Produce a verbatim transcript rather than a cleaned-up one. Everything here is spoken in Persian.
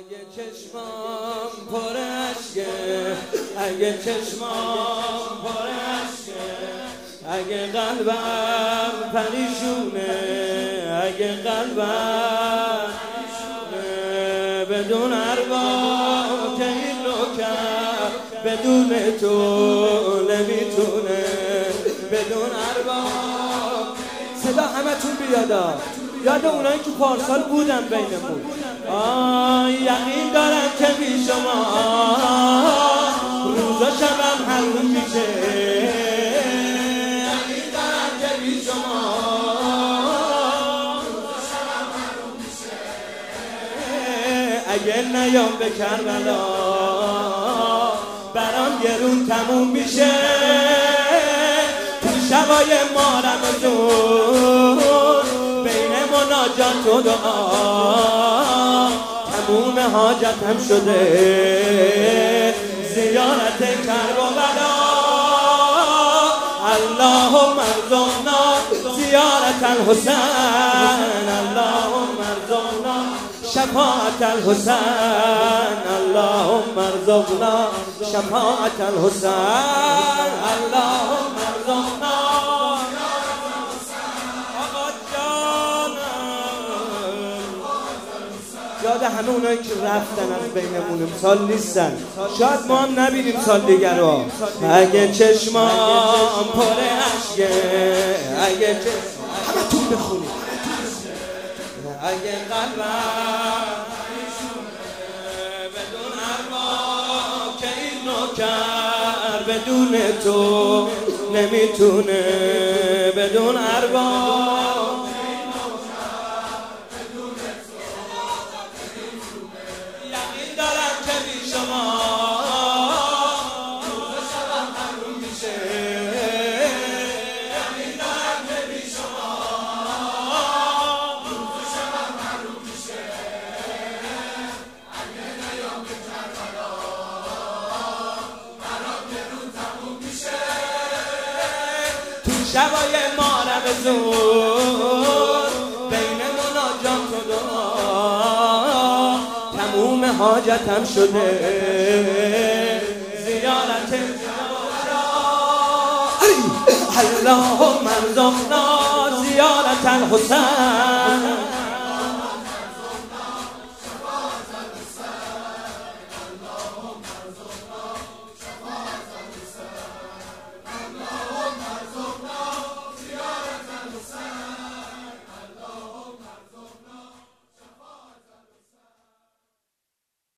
اگه چشمام پر اشکه، اگه چشمام پر اشکه، اگه قلبم پریشونه، اگه قلبم پریشونه، بدون ارباب که این نوکر بدون تو نمیتونه، بدون ارباب. صدا همتون بیادا، یاد اونایی که پارسال بودن بینمون. آه یقین دارم که بی شما روزا شبم حروم میشه، یقین دارم که بی شما روزا شبم حروم میشه. اگه نیام به کربلا برام گرون تموم میشه، تو شبای ما رمضون مناجات و دعا تموم حاجتم شده، زیارت کربلا. اللهم ارزقنا زیارت الحسین، اللهم ارزقنا شفاعت الحسین، اللهم ارزقنا شفاعت الحسین، اللهم ارزقنا. یاد همه اونایی که رفتن از بینمون امسال نیستن، شاید ما هم نبینیم سال دیگر رو. اگه چشمام پر اشکه، اگه چشمام همه تون بخونید، اگه قلبم بدون ارباب که این نوکر بدون تو نمیتونه، بدون ارباب شبای ما رمضون بین مناجات و دعا تموم حاجتم شده، زیارت کربلا. اللهم ارزقنا زیارت الحسین.